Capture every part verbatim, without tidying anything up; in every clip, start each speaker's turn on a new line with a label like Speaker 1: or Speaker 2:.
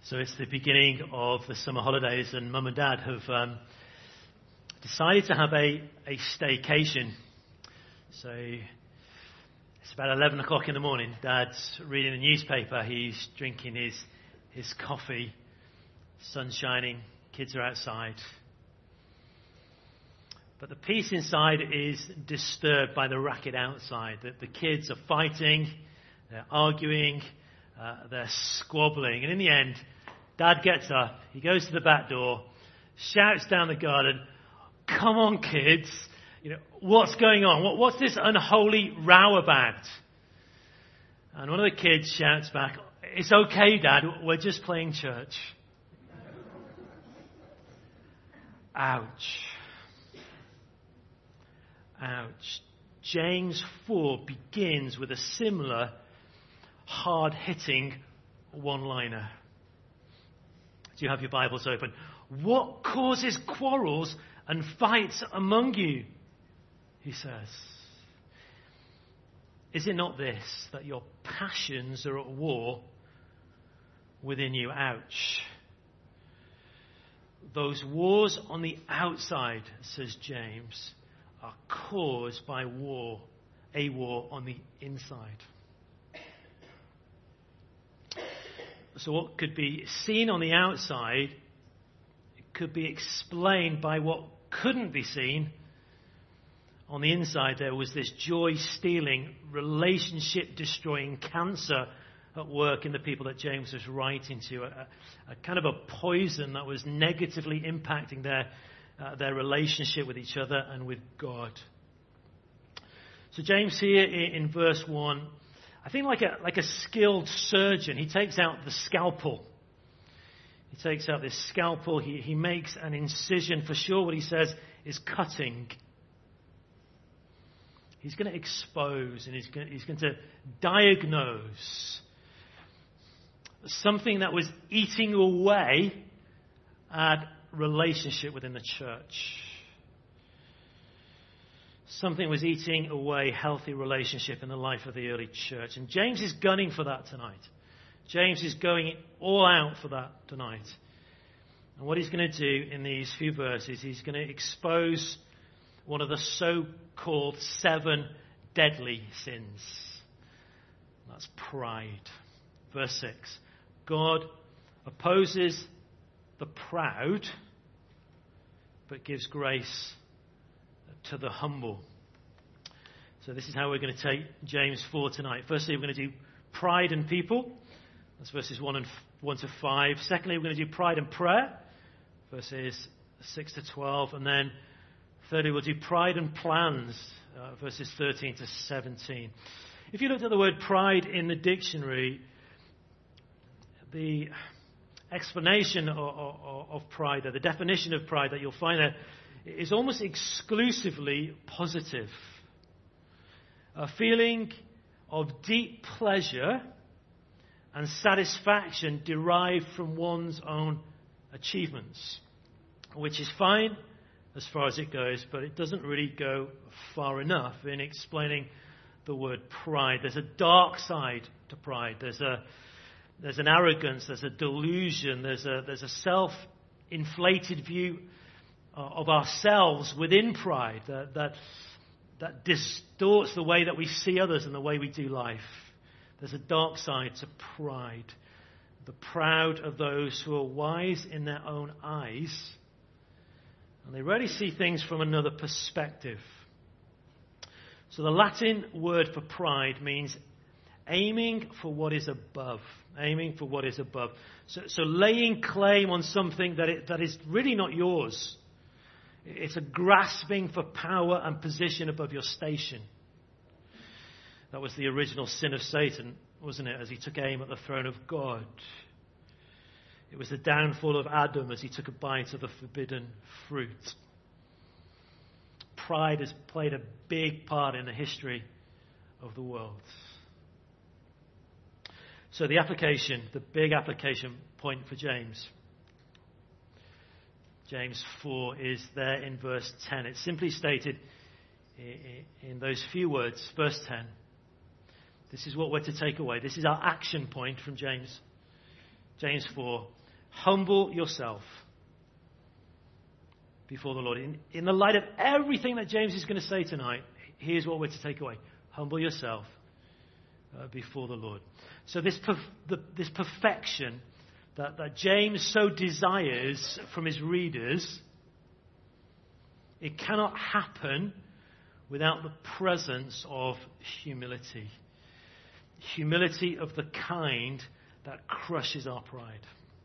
Speaker 1: So it's the beginning of the summer holidays, and Mum and Dad have um, decided to have a, a staycation. So it's about eleven o'clock in the morning. Dad's reading the newspaper. He's drinking his his coffee. Sun's shining. Kids are outside. But the peace inside is disturbed by the racket outside. The, the kids are fighting. They're arguing. Uh, they're squabbling. And in the end, Dad gets up. He goes to the back door, shouts down the garden, "Come on, kids. You know, what's going on? What, what's this unholy row about?" And one of the kids shouts back, "It's okay, Dad. We're just playing church." Ouch. Ouch. James four begins with a similar hard-hitting one-liner. Do you have your Bibles open? "What causes quarrels and fights among you?" he says. "Is it not this, that your passions are at war within you?" Ouch. Those wars on the outside, says James, are caused by war, a war on the inside. So what could be seen on the outside, it could be explained by what couldn't be seen on the inside. There was this joy-stealing, relationship-destroying cancer at work in the people that James was writing to, a, a kind of a poison that was negatively impacting their uh, their relationship with each other and with God. So James here in, in verse one, I think like a like a skilled surgeon, he takes out the scalpel. He takes out this scalpel. He he makes an incision. For sure, what he says is cutting. He's going to expose and he's going, he's going to diagnose something that was eating away at relationship within the church. Something was eating away healthy relationship in the life of the early church. And James is gunning for that tonight. James is going all out for that tonight. And what he's going to do in these few verses, he's going to expose one of the so-called seven deadly sins. That's pride. Verse six. God opposes the proud, but gives grace to the humble. So this is how we're going to take James four tonight. Firstly, we're going to do pride and people. That's verses one and one to five. Secondly, we're going to do pride and prayer, verses six to twelve. And then thirdly, we'll do pride and plans, uh, verses thirteen to seventeen. If you looked at the word pride in the dictionary, the explanation of, of, of pride, or the definition of pride that you'll find there, is almost exclusively positive. A feeling of deep pleasure and satisfaction derived from one's own achievements, which is fine as far as it goes, but it doesn't really go far enough in explaining the word pride. There's a dark side to pride. There's a there's an arrogance. There's a delusion. There's a there's a self-inflated view of ourselves within pride that that that distorts the way that we see others and the way we do life. There's a dark side to pride. The proud are those who are wise in their own eyes, and they rarely see things from another perspective. So the Latin word for pride means aiming for what is above. Aiming for what is above. So, so laying claim on something that it, that is really not yours. It's a grasping for power and position above your station. That was the original sin of Satan, wasn't it, as he took aim at the throne of God. It was the downfall of Adam as he took a bite of the forbidden fruit. Pride has played a big part in the history of the world. So the application, the big application point for James. James four is there in verse ten. It's simply stated in those few words, verse ten. This is what we're to take away. This is our action point from James James four, humble yourself before the Lord. In, in the light of everything that James is going to say tonight, here's what we're to take away. Humble yourself uh, before the Lord. So this perf- the, this perfection that, that James so desires from his readers, it cannot happen without the presence of humility. Humility of the kind that crushes our pride.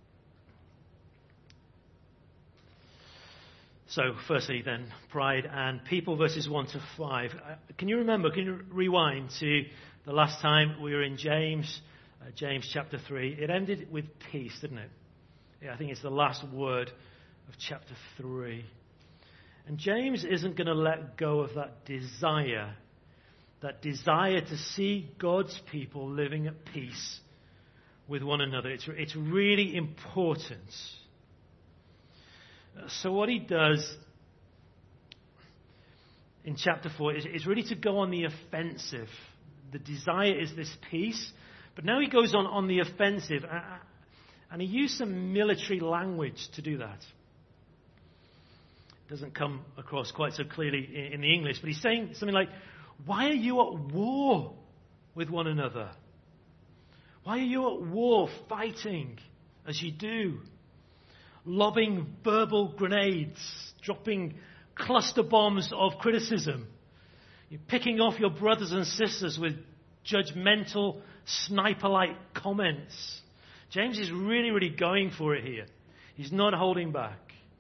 Speaker 1: So, firstly then, pride and people, verses one to five. Uh, can you remember, can you rewind to the last time we were in James, uh, James chapter three? It ended with peace, didn't it? Yeah, I think it's the last word of chapter three. And James isn't going to let go of that desire, that desire to see God's people living at peace with one another. It's, it's really important. So what he does in chapter four is, is really to go on the offensive. The desire is this peace, but now he goes on on the offensive, and he used some military language to do that. It doesn't come across quite so clearly in, in the English, but he's saying something like, why are you at war with one another? Why are you at war fighting as you do? Lobbing verbal grenades, dropping cluster bombs of criticism. You're picking off your brothers and sisters with judgmental, sniper-like comments. James is really, really going for it here. He's not holding back.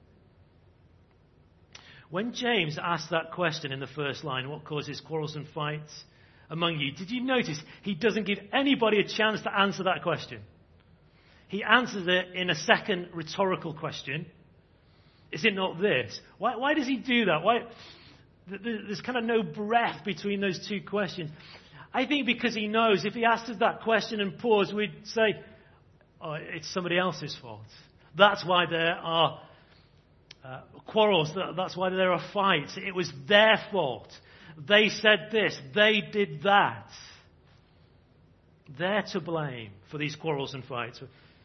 Speaker 1: When James asked that question in the first line, what causes quarrels and fights among you? Did you notice he doesn't give anybody a chance to answer that question? He answers it in a second rhetorical question. Is it not this? Why, why does he do that? Why? There's kind of no breath between those two questions. I think because he knows if he asks us that question and pause, we'd say, oh, it's somebody else's fault. That's why there are uh, quarrels. That's why there are fights. It was their fault. They said this. They did that. They're to blame for these quarrels and fights.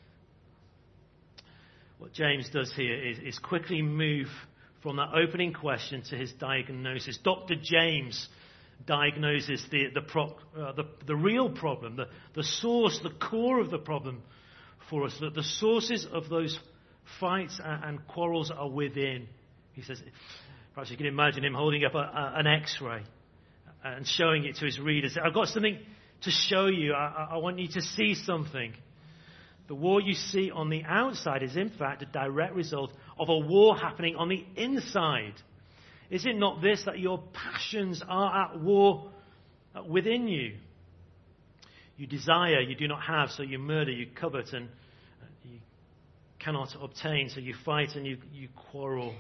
Speaker 1: What James does here is, is quickly move from that opening question to his diagnosis. Doctor James diagnoses the the, pro, uh, the, the real problem, the, the source, the core of the problem for us. That the sources of those fights and, and quarrels are within. He says, perhaps you can imagine him holding up a, a, an X-ray and showing it to his readers. I've got something to show you. I, I want you to see something. The war you see on the outside is in fact a direct result of a war happening on the inside. Is it not this, that your passions are at war within you? You desire, you do not have, so you murder, you covet, and you cannot obtain, so you fight and you, you quarrel.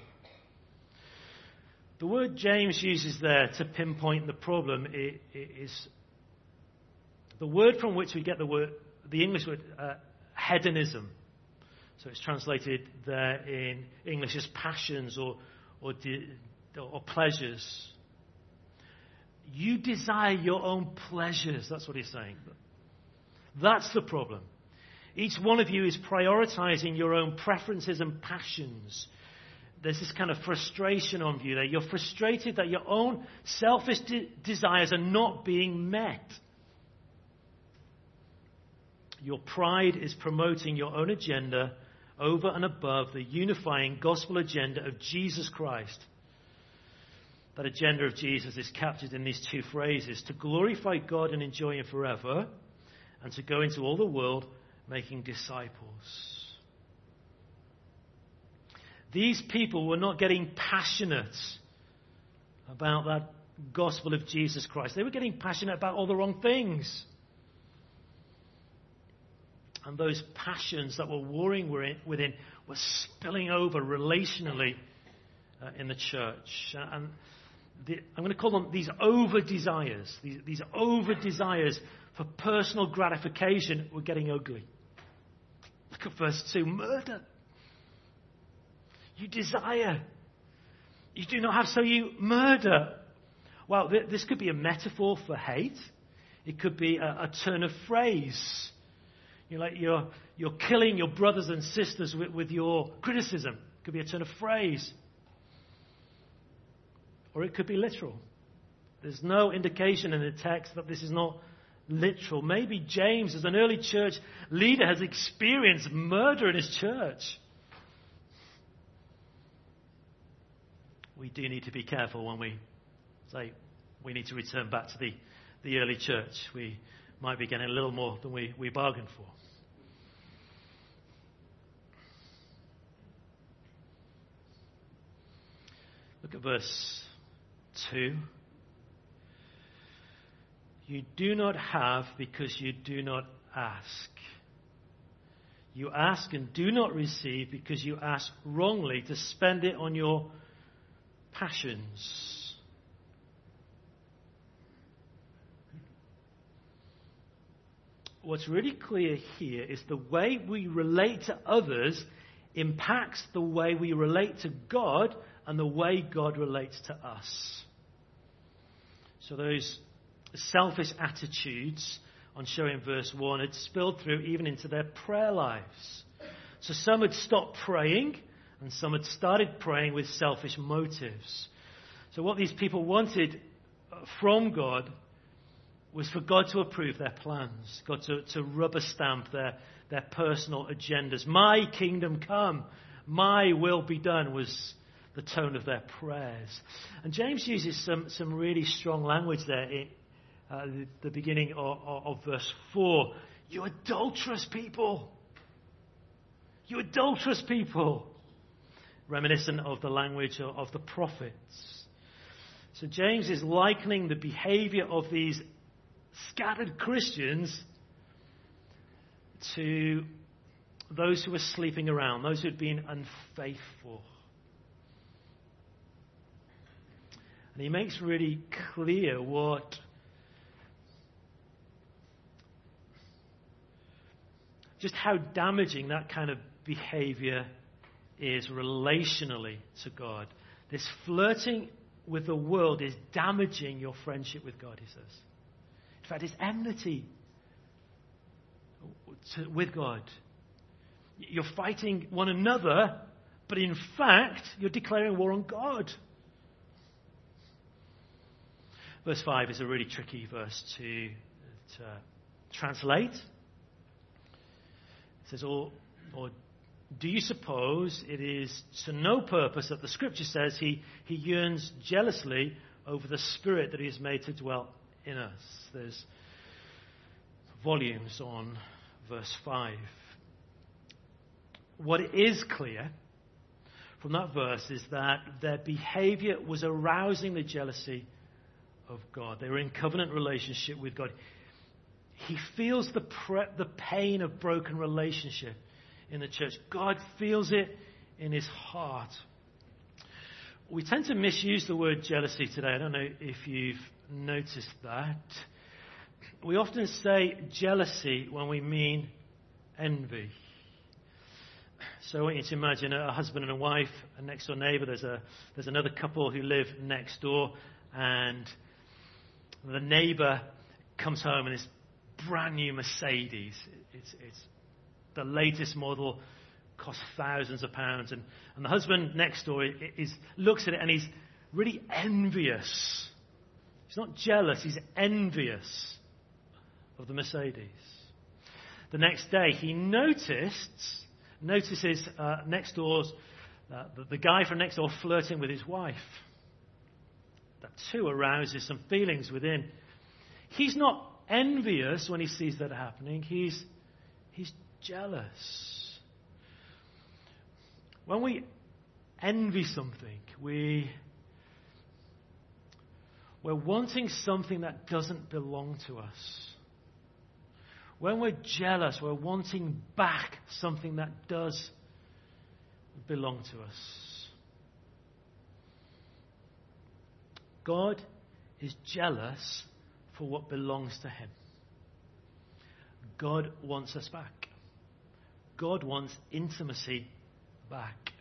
Speaker 1: The word James uses there to pinpoint the problem is the word from which we get the word, the English word, uh, hedonism. So it's translated there in English as passions or or, de, or pleasures. You desire your own pleasures. That's what he's saying. That's the problem. Each one of you is prioritizing your own preferences and passions. There's this kind of frustration on view there. You're frustrated that your own selfish de- desires are not being met. Your pride is promoting your own agenda over and above the unifying gospel agenda of Jesus Christ. That agenda of Jesus is captured in these two phrases: to glorify God and enjoy Him forever, and to go into all the world making disciples. These people were not getting passionate about that gospel of Jesus Christ. They were getting passionate about all the wrong things. And those passions that were warring within were spilling over relationally uh, in the church. And the, I'm going to call them these over-desires. These, these over-desires for personal gratification were getting ugly. Look at verse two. Murder. You desire. You do not have, so you murder. Well, th- this could be a metaphor for hate. It could be a, a turn of phrase. You're like you're, you're killing your brothers and sisters with, with your criticism. It could be a turn of phrase. Or it could be literal. There's no indication in the text that this is not literal. Maybe James, as an early church leader, has experienced murder in his church. We do need to be careful when we say we need to return back to the, the early church. We might be getting a little more than we, we bargained for. Look at verse two. You do not have because you do not ask. You ask and do not receive because you ask wrongly to spend it on your passions. What's really clear here is the way we relate to others impacts the way we relate to God and the way God relates to us. So those selfish attitudes on show in verse one had spilled through even into their prayer lives. So some had stopped praying and some had started praying with selfish motives. So what these people wanted from God was for God to approve their plans, God to, to rubber stamp their, their personal agendas. My kingdom come, my will be done was the tone of their prayers. And James uses some, some really strong language there in uh, the, the beginning of, of, of verse four. You adulterous people! You adulterous people! Reminiscent of the language of, of the prophets. So James is likening the behavior of these scattered Christians to those who were sleeping around, those who had been unfaithful. And he makes really clear what just how damaging that kind of behavior is relationally to God. This flirting with the world is damaging your friendship with God, he says. In fact, it's enmity to, with God. You're fighting one another, but in fact, you're declaring war on God. Verse five is a really tricky verse to, to translate. It says, or, or do you suppose it is to no purpose that the Scripture says he, he yearns jealously over the Spirit that he has made to dwell in us? There's volumes on verse five. What is clear from that verse is that their behavior was arousing the jealousy of God. They were in covenant relationship with God. He feels the pre- the pain of broken relationship in the church. God feels it in his heart. We tend to misuse the word jealousy today. I don't know if you've noticed that. We often say jealousy when we mean envy. So I want you to imagine a husband and a wife, a next door neighbour. There's a there's another couple who live next door, and the neighbour comes home in this brand new Mercedes. It's it's the latest model, costs thousands of pounds, and, and the husband next door is looks at it and he's really envious. He's not jealous, he's envious of the Mercedes. The next day he noticed notices uh, next door's uh, the, the guy from next door flirting with his wife. That too arouses some feelings within. He's not envious when he sees that happening. He's he's jealous. When we envy something, we we're wanting something that doesn't belong to us. When we're jealous, we're wanting back something that does belong to us. God is jealous for what belongs to him. God wants us back. God wants intimacy back.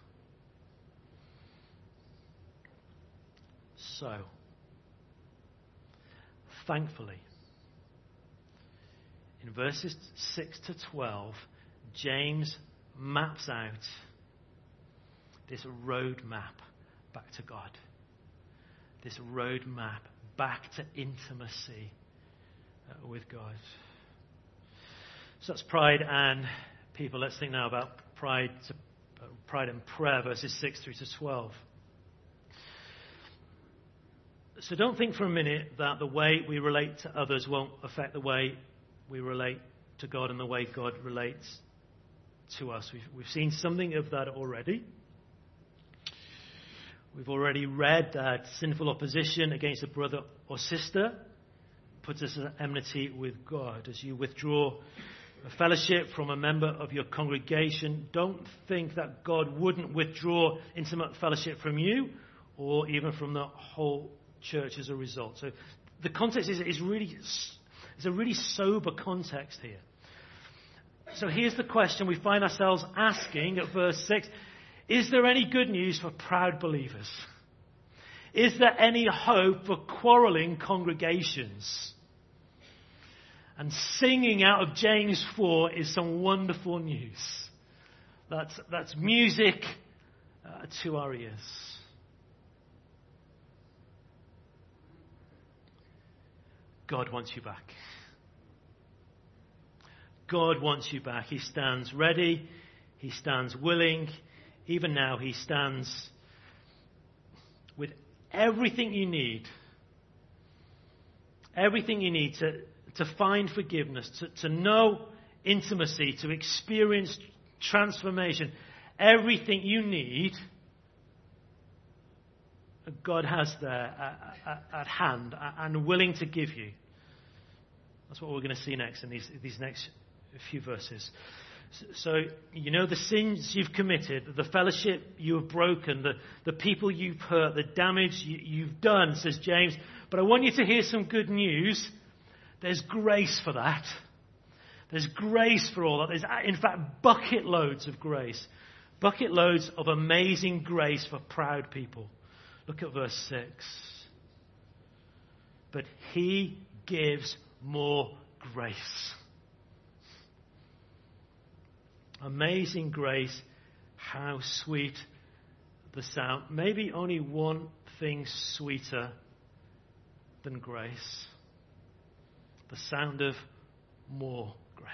Speaker 1: So, thankfully, in verses six to twelve, James maps out this roadmap back to God. This roadmap back to intimacy uh, with God. So that's pride and people. Let's think now about pride, to, uh, pride and prayer, verses six through to twelve. So don't think for a minute that the way we relate to others won't affect the way we relate to God and the way God relates to us. We've, we've seen something of that already. We've already read that sinful opposition against a brother or sister puts us at enmity with God. As you withdraw a fellowship from a member of your congregation, don't think that God wouldn't withdraw intimate fellowship from you or even from the whole church as a result. So the context is, is really, it's a really sober context here. So here's the question we find ourselves asking at verse six. Is there any good news for proud believers? Is there any hope for quarreling congregations? And singing out of James four is some wonderful news. That's, that's music uh, to our ears. God wants you back. God wants you back. He stands ready. He stands willing. Even now, he stands with everything you need. Everything you need to, to find forgiveness, to, to know intimacy, to experience transformation. Everything you need, God has there at, at, at hand and willing to give you. That's what we're going to see next in these, these next few verses. So, you know the sins you've committed, the fellowship you have broken, the, the people you've hurt, the damage you, you've done, says James. But I want you to hear some good news. There's grace for that. There's grace for all that. There's, in fact, bucket loads of grace. Bucket loads of amazing grace for proud people. Look at verse six. But he gives more grace. Amazing grace, how sweet the sound. Maybe only one thing sweeter than grace. The sound of more grace.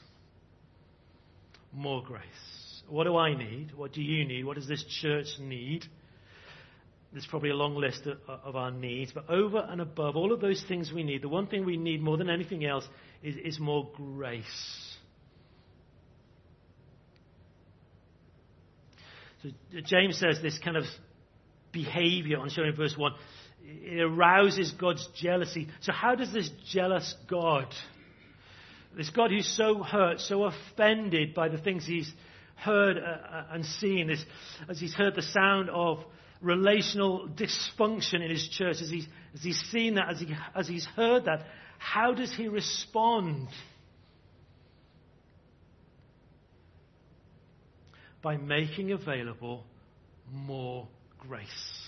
Speaker 1: More grace. What do I need? What do you need? What does this church need? There's probably a long list of, of our needs. But over and above all of those things we need, the one thing we need more than anything else is, is more grace. So James says this kind of behavior on showing in verse one, it arouses God's jealousy. So how does this jealous God, this God who's so hurt, so offended by the things he's heard uh, and seen, this, as he's heard the sound of relational dysfunction in his church, as he's, as he's seen that, as, he, as he's heard that, how does he respond? By making available more grace.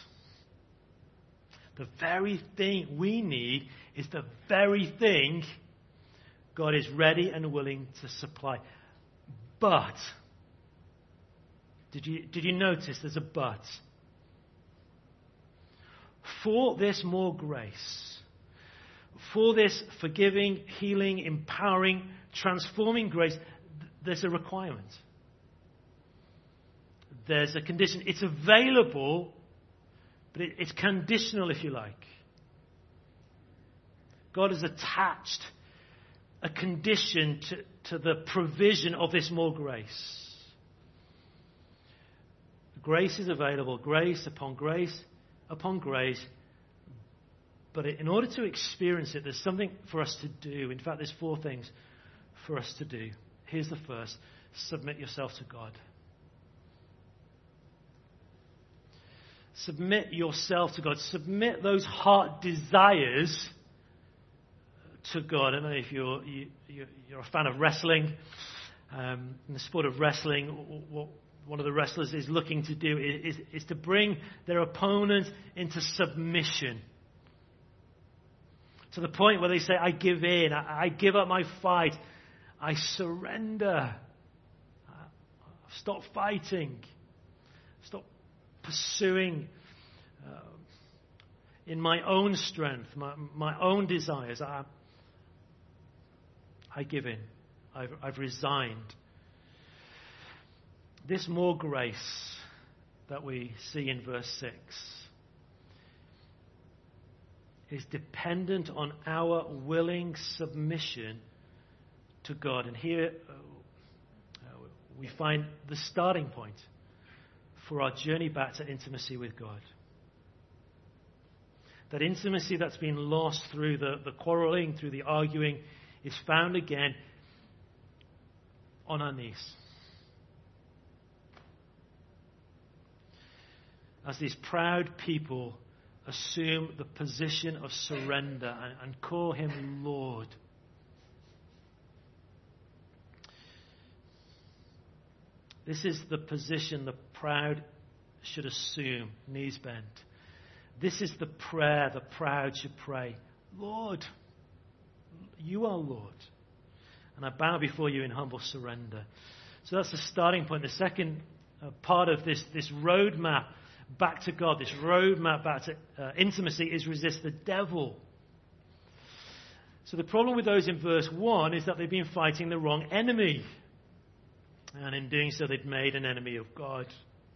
Speaker 1: The very thing we need is the very thing God is ready and willing to supply. But, did you, did you notice there's a but? For this more grace, for this forgiving, healing, empowering, transforming grace, there's a requirement. There's a condition. It's available, but it, it's conditional, if you like. God has attached a condition to, to the provision of this more grace. Grace is available, grace upon grace upon grace. But in order to experience it, there's something for us to do. In fact, there's four things for us to do. Here's the first. Submit yourself to God. Submit yourself to God. Submit those heart desires to God. I don't know if you're, you, you're a fan of wrestling. Um, in the sport of wrestling, what one of the wrestlers is looking to do is, is, is to bring their opponent into submission. To the point where they say, I give in, I, I give up my fight. I surrender. Stop fighting. Stop pursuing uh, in my own strength, my, my own desires. I, I give in. I've, I've resigned. This more grace that we see in verse six is dependent on our willing submission to God. And here uh, we find the starting point for our journey back to intimacy with God. That intimacy that's been lost through the, the quarreling, through the arguing, is found again on our knees. As these proud people assume the position of surrender and, and call him Lord. This is the position the proud should assume, knees bent. This is the prayer the proud should pray. Lord, you are Lord. And I bow before you in humble surrender. So that's the starting point. The second uh, part of this, this roadmap back to God, this roadmap back to uh, intimacy, is resist the devil. So the problem with those in verse one is that they've been fighting the wrong enemy. And in doing so, they'd made an enemy of God.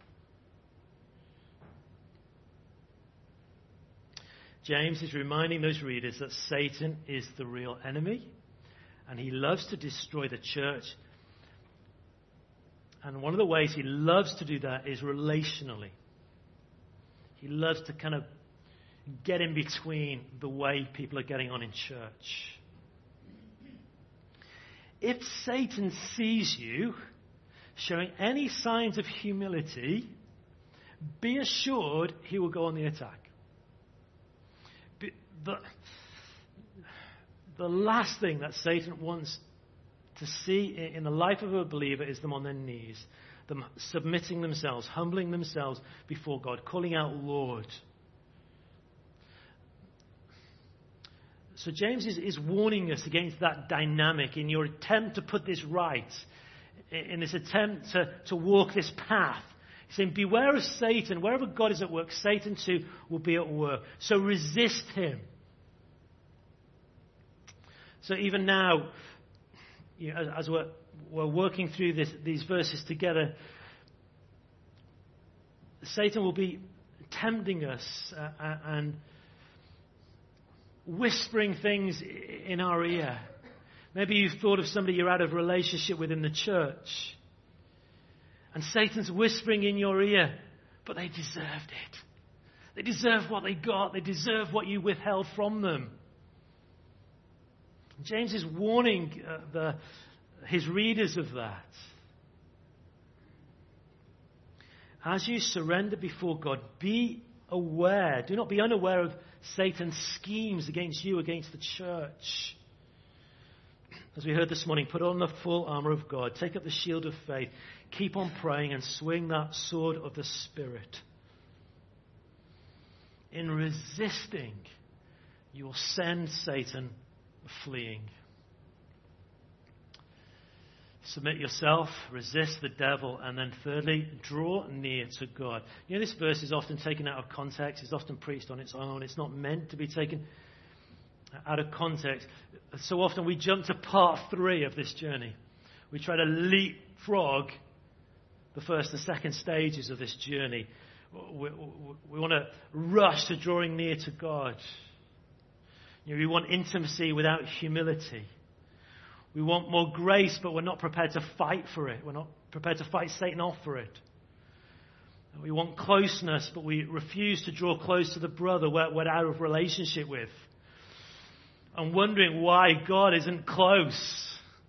Speaker 1: James is reminding those readers that Satan is the real enemy, and he loves to destroy the church. And one of the ways he loves to do that is relationally. He loves to kind of get in between the way people are getting on in church. If Satan sees you showing any signs of humility, be assured he will go on the attack. The, the last thing that Satan wants to see in the life of a believer is them on their knees, them submitting themselves, humbling themselves before God, calling out Lord. So James is, is warning us against that dynamic in your attempt to put this right, in this attempt to, to walk this path. He's saying, beware of Satan. Wherever God is at work, Satan too will be at work. So resist him. So even now, you know, as we're, we're working through this, these verses together, Satan will be tempting us uh, and whispering things in our ear. Maybe you've thought of somebody you're out of relationship with in the church, and Satan's whispering in your ear, but they deserved it. They deserve what they got. They deserve what you withheld from them. James is warning uh, the, his readers of that. As you surrender before God, be aware. Do not be unaware of Satan's schemes against you, against the church. As we heard this morning, put on the full armor of God. Take up the shield of faith. Keep on praying and swing that sword of the Spirit. In resisting, you will send Satan fleeing. Submit yourself, resist the devil, and then thirdly, draw near to God. You know, this verse is often taken out of context. It's often preached on its own. It's not meant to be taken out of context. So often we jump to part three of this journey. We try to leapfrog the first and second stages of this journey. We, we, we want to rush to drawing near to God. You know, we want intimacy without humility. We want more grace, but we're not prepared to fight for it. We're not prepared to fight Satan off for it. We want closeness, but we refuse to draw close to the brother we're, we're out of relationship with. And wondering why God isn't close.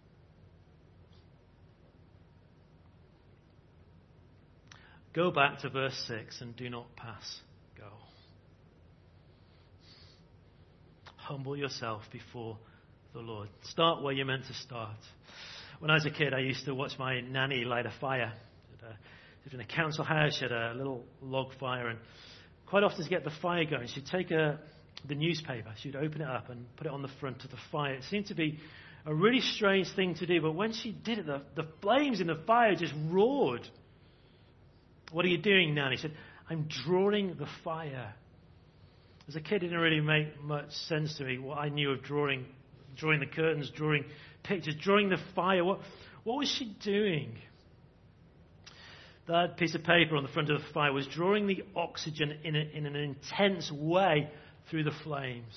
Speaker 1: Go back to verse six and do not pass go. Humble yourself before the Lord. Start where you're meant to start. When I was a kid, I used to watch my nanny light a fire. She lived in a council house. She had a little log fire, and quite often to get the fire going, she'd take a, the newspaper, she'd open it up and put it on the front of the fire. It seemed to be a really strange thing to do. But when she did it, the, the flames in the fire just roared. What are you doing now? And he said, I'm drawing the fire. As a kid, it didn't really make much sense to me what I knew of drawing, drawing the curtains, drawing pictures, drawing the fire. What, what was she doing? That piece of paper on the front of the fire was drawing the oxygen in, a, in an intense way through the flames.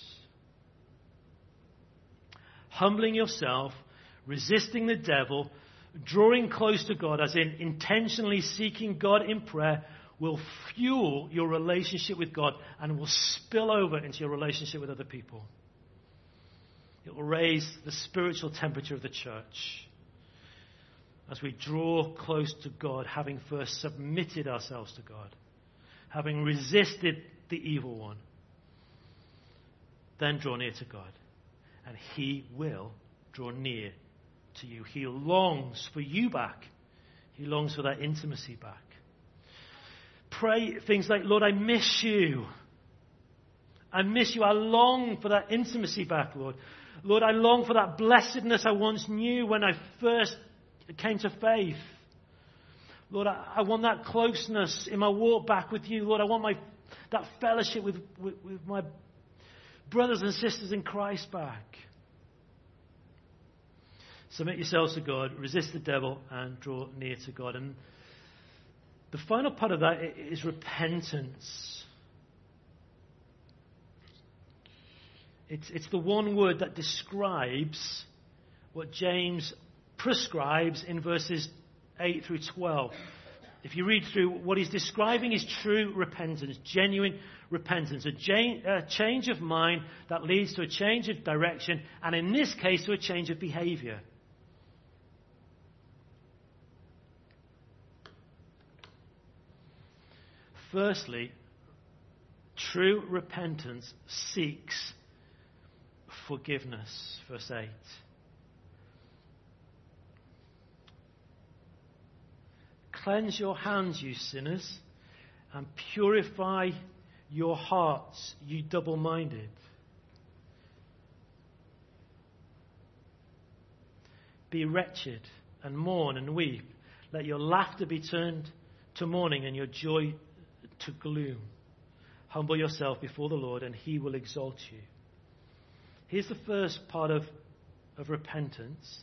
Speaker 1: Humbling yourself, resisting the devil, drawing close to God, as in intentionally seeking God in prayer, will fuel your relationship with God and will spill over into your relationship with other people. It will raise the spiritual temperature of the church as we draw close to God, having first submitted ourselves to God, having resisted the evil one. Then draw near to God, and He will draw near to you. He longs for you back. He longs for that intimacy back. Pray things like, Lord, I miss you. I miss you. I long for that intimacy back, Lord. Lord, I long for that blessedness I once knew when I first came to faith. Lord, I, I want that closeness in my walk back with you. Lord, I want my that fellowship with, with, with my brothers and sisters in Christ back. Submit yourselves to God, resist the devil, and draw near to God. And the final part of that is repentance. It's, it's the one word that describes what James prescribes in verses eight through twelve. If you read through, what he's describing is true repentance, genuine repentance, a, jan- a change of mind that leads to a change of direction, and in this case, to a change of behavior. Firstly, true repentance seeks forgiveness. Verse eight. Cleanse your hands, you sinners, and purify your hearts, you double-minded. Be wretched and mourn and weep. Let your laughter be turned to mourning and your joy to gloom. Humble yourself before the Lord, and He will exalt you. Here's the first part of, of repentance.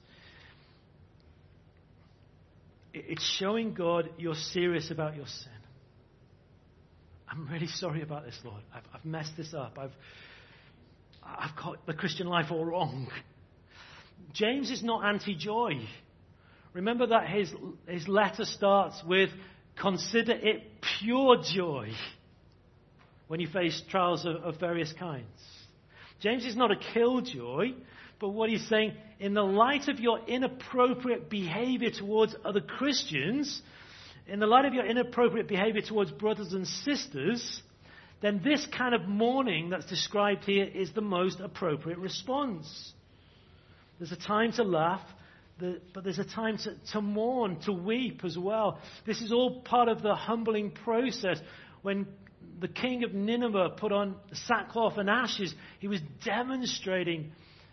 Speaker 1: It's showing God you're serious about your sin. I'm really sorry about this, Lord. I've, I've messed this up. I've, I've got the Christian life all wrong. James is not anti-joy. Remember that his, his letter starts with, consider it pure joy when you face trials of, of various kinds. James is not a killjoy, but what he's saying, in the light of your inappropriate behavior towards other Christians, in the light of your inappropriate behavior towards brothers and sisters, then this kind of mourning that's described here is the most appropriate response. There's a time to laugh, but there's a time to, to mourn, to weep as well. This is all part of the humbling process. When the king of Nineveh put on sackcloth and ashes, he was demonstrating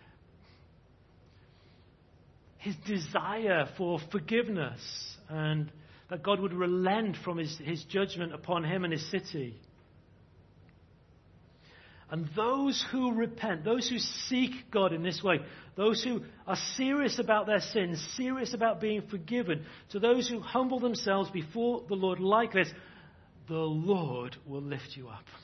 Speaker 1: his desire for forgiveness and that God would relent from his, his judgment upon him and his city. And those who repent, those who seek God in this way, those who are serious about their sins, serious about being forgiven, to those who humble themselves before the Lord like this, the Lord will lift you up.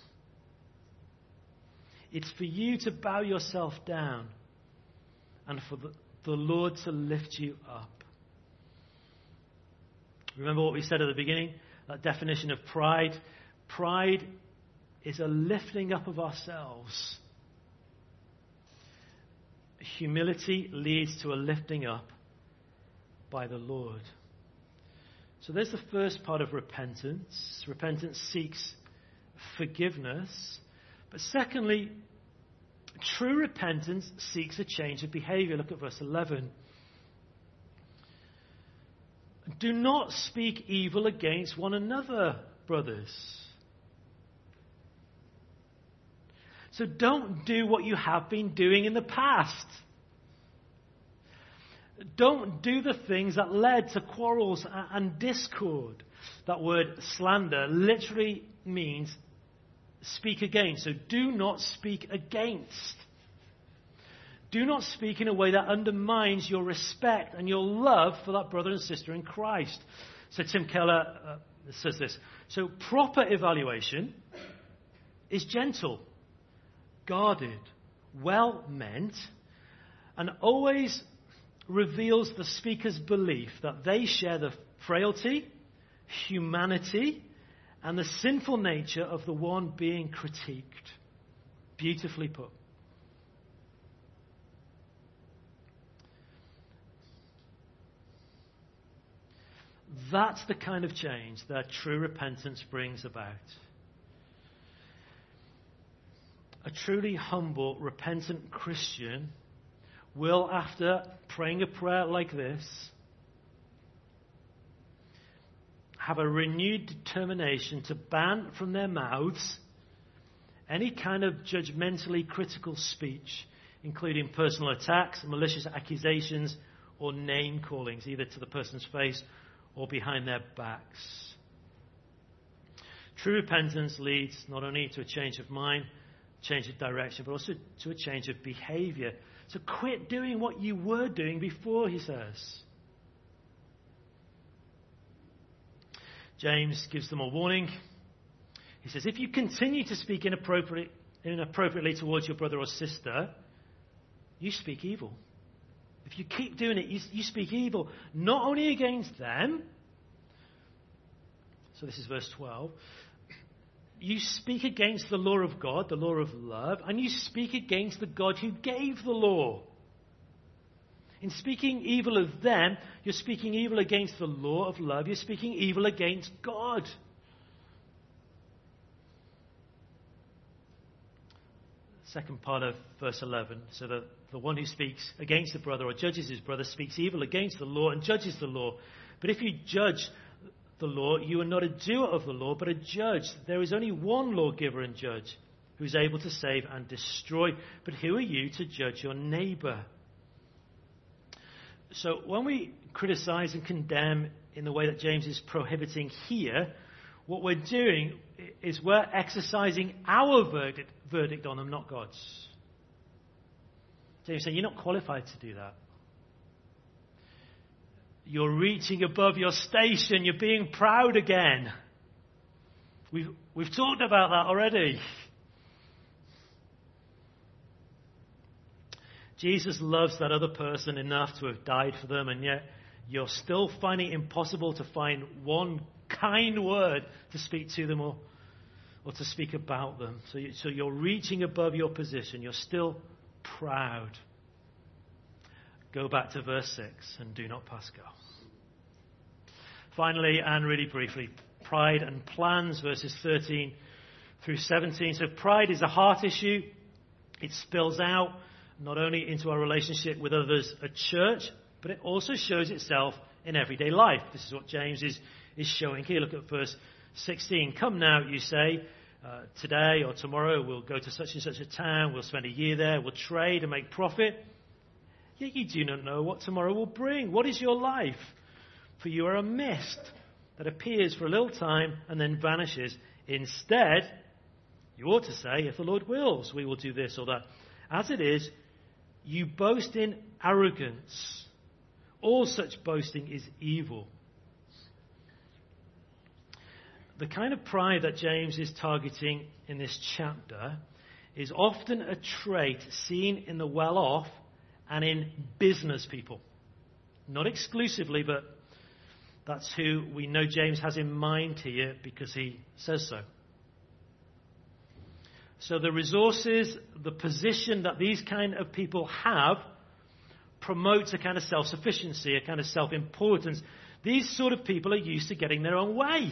Speaker 1: It's for you to bow yourself down and for the, the Lord to lift you up. Remember what we said at the beginning? That definition of pride. Pride is a lifting up of ourselves. Humility leads to a lifting up by the Lord. So there's the first part of repentance. Repentance seeks forgiveness. But secondly, true repentance seeks a change of behavior. Look at verse eleven. Do not speak evil against one another, brothers. So don't do what you have been doing in the past. Don't do the things that led to quarrels and discord. That word slander literally means speak against. So do not speak against. Do not speak in a way that undermines your respect and your love for that brother and sister in Christ. So Tim Keller uh, says this. So proper evaluation is gentle, guarded, well meant, and always reveals the speaker's belief that they share the frailty, humanity, and the sinful nature of the one being critiqued. Beautifully put. That's the kind of change that true repentance brings about. A truly humble, repentant Christian will, after praying a prayer like this, have a renewed determination to ban from their mouths any kind of judgmentally critical speech, including personal attacks, malicious accusations, or name callings, either to the person's face or behind their backs. True repentance leads not only to a change of mind, change of direction, but also to a change of behavior. So quit doing what you were doing before, he says. James gives them a warning. He says, if you continue to speak inappropriate, inappropriately towards your brother or sister, you speak evil. If you keep doing it, you, you speak evil, not only against them, so this is verse twelve, you speak against the law of God, the law of love, and you speak against the God who gave the law. In speaking evil of them, you're speaking evil against the law of love, you're speaking evil against God. Second part of verse eleven. So that the one who speaks against the brother or judges his brother speaks evil against the law and judges the law. But if you judge the law, you are not a doer of the law, but a judge. There is only one lawgiver and judge who is able to save and destroy. But who are you to judge your neighbor? So when we criticize and condemn in the way that James is prohibiting here, what we're doing is we're exercising our verdict, verdict on them, not God's. James is saying, you're not qualified to do that. You're reaching above your station. You're being proud again. We've, we've talked about that already. Jesus loves that other person enough to have died for them, and yet you're still finding it impossible to find one kind word to speak to them or, or to speak about them. So, you, so you're reaching above your position. You're still proud. Go back to verse six and do not pass go. Finally, and really briefly, pride and plans, verses thirteen through seventeen. So pride is a heart issue. It spills out not only into our relationship with others at church, but it also shows itself in everyday life. This is what James is, is showing here. Look at verse sixteen. Come now, you say, uh, today or tomorrow we'll go to such and such a town, we'll spend a year there, we'll trade and make profit. Yet you do not know what tomorrow will bring. What is your life? For you are a mist that appears for a little time and then vanishes. Instead, you ought to say, if the Lord wills, we will do this or that. As it is, you boast in arrogance. All such boasting is evil. The kind of pride that James is targeting in this chapter is often a trait seen in the well-off and in business people. Not exclusively, but that's who we know James has in mind here because he says so. So the resources, the position that these kind of people have promotes a kind of self-sufficiency, a kind of self-importance. These sort of people are used to getting their own way.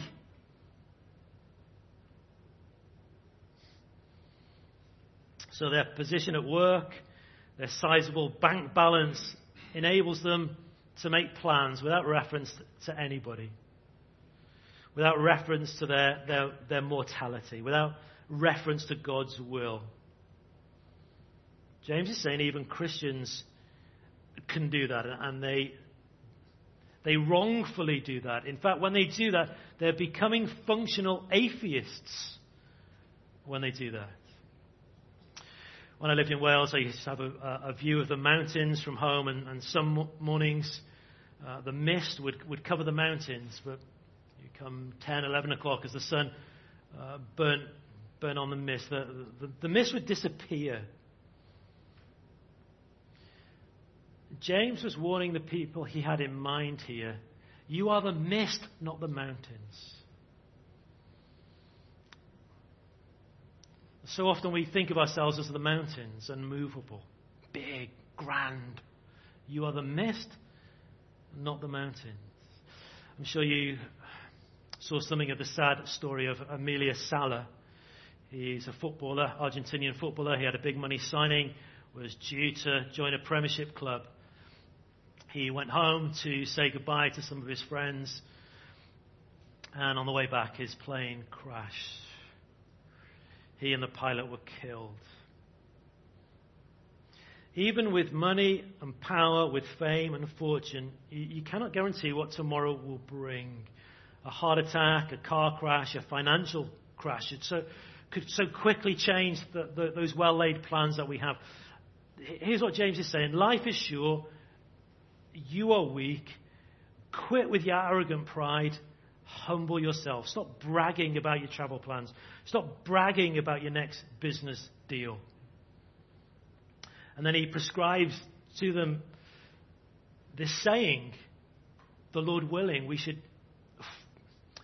Speaker 1: So their position at work, their sizable bank balance enables them to make plans without reference to anybody, without reference to their, their, their mortality, without reference to God's will. James is saying even Christians can do that, and they they wrongfully do that. In fact, when they do that, they're becoming functional atheists when they do that. When I lived in Wales, I used to have a, a view of the mountains from home, and, and some mornings uh, the mist would, would cover the mountains, but you come ten, eleven o'clock as the sun uh, burnt, burnt on the mist, the, the, the mist would disappear. James was warning the people he had in mind here. You are the mist, not the mountains. So often we think of ourselves as the mountains, unmovable, big, grand. You are the mist, not the mountains. I'm sure you saw something of the sad story of Emilio Sala. He's a footballer, Argentinian footballer. He had a big money signing, was due to join a Premiership club. He went home to say goodbye to some of his friends, and on the way back his plane crashed. He and the pilot were killed. Even with money and power, with fame and fortune, you, you cannot guarantee what tomorrow will bring. A heart attack, a car crash, a financial crash. It so, could so quickly change the, the, those well-laid plans that we have. Here's what James is saying. Life is sure. You are weak. Quit with your arrogant pride. Humble yourself. Stop bragging about your travel plans. Stop bragging about your next business deal. And then he prescribes to them this saying, the Lord willing, we should f-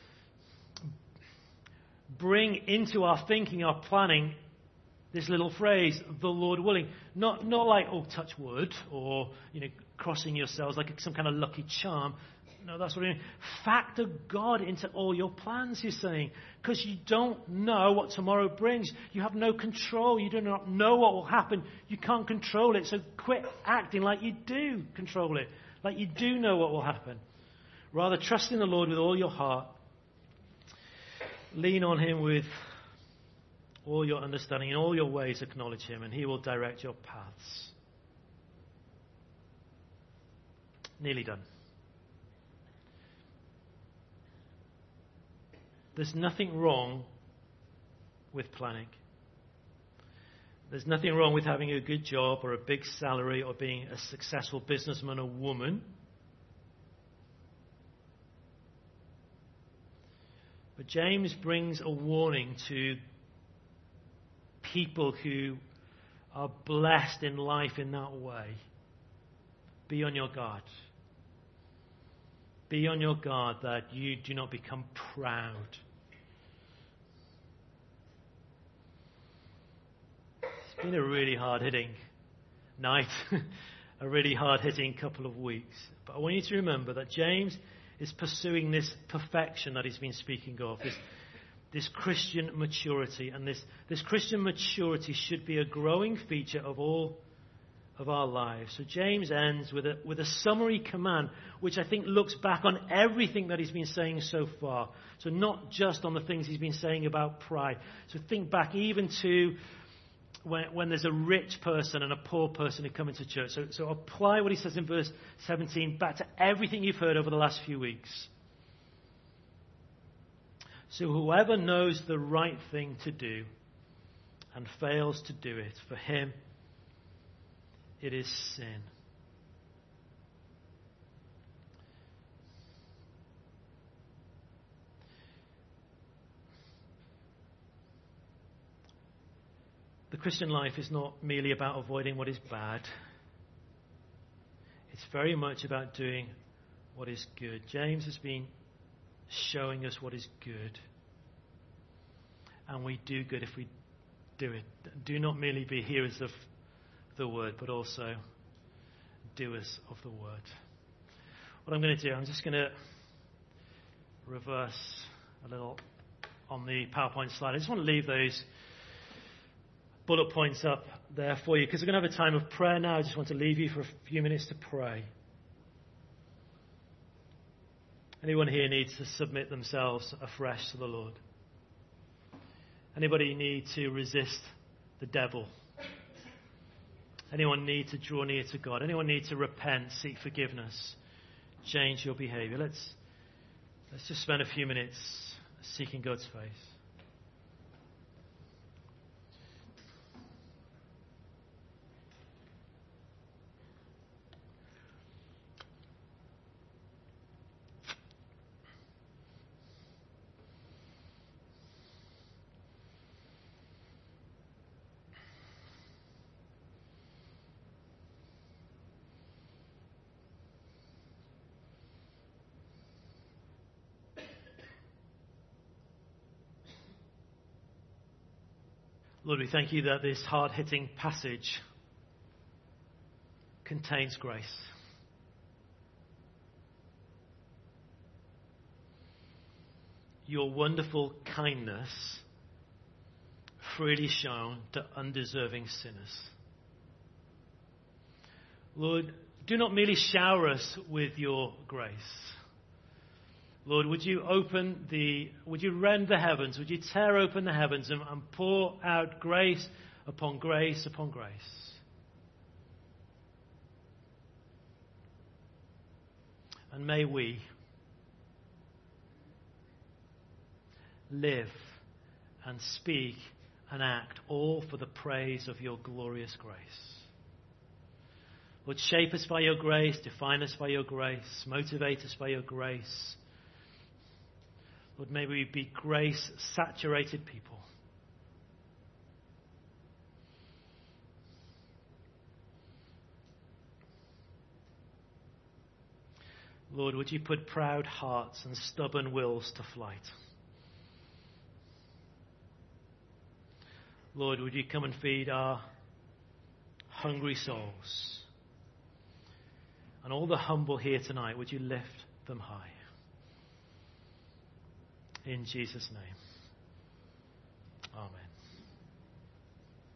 Speaker 1: bring into our thinking, our planning, this little phrase, the Lord willing. Not not like, oh, touch wood, or, you know, crossing yourselves like some kind of lucky charm. No, that's what I mean. Factor God into all your plans, he's saying. Because you don't know what tomorrow brings. You have no control. You do not know what will happen. You can't control it. So quit acting like you do control it. Like you do know what will happen. Rather, trust in the Lord with all your heart. Lean on him with all your understanding. In all your ways, acknowledge him, and he will direct your paths. Nearly done. There's nothing wrong with planning. There's nothing wrong with having a good job or a big salary or being a successful businessman or woman. But James brings a warning to people who are blessed in life in that way. Be on your guard. Be on your guard that you do not become proud. It's been a really hard-hitting night, a really hard-hitting couple of weeks. But I want you to remember that James is pursuing this perfection that he's been speaking of, this, this Christian maturity. And this, this Christian maturity should be a growing feature of all of our lives. So James ends with a, with a summary command, which I think looks back on everything that he's been saying so far. So not just on the things he's been saying about pride. So think back even to when, when there's a rich person and a poor person who come into church. So, so apply what he says in verse seventeen back to everything you've heard over the last few weeks. So whoever knows the right thing to do and fails to do it, for him it is sin. The Christian life is not merely about avoiding what is bad. It's very much about doing what is good. James has been showing us what is good. And we do good if we do it. Do not merely be hearers of the word, but also doers of the word. What I'm going to do, I'm just going to reverse a little on the PowerPoint slide. I just want to leave those bullet points up there for you because we're going to have a time of prayer now. I just want to leave you for a few minutes to pray. Anyone here needs to submit themselves afresh to the Lord? Anybody need to resist the devil? Anyone need to draw near to God? Anyone need to repent, seek forgiveness, change your behavior? Let's, let's just spend a few minutes seeking God's face. Lord, we thank you that this hard-hitting passage contains grace. Your wonderful kindness freely shown to undeserving sinners. Lord, do not merely shower us with your grace. Lord, would you open the, would you rend the heavens, would you tear open the heavens and, and pour out grace upon grace upon grace. And may we live and speak and act all for the praise of your glorious grace. Lord, shape us by your grace, define us by your grace, motivate us by your grace. Lord, may we be grace-saturated people. Lord, would you put proud hearts and stubborn wills to flight? Lord, would you come and feed our hungry souls? And all the humble here tonight, would you lift them high? In Jesus' name.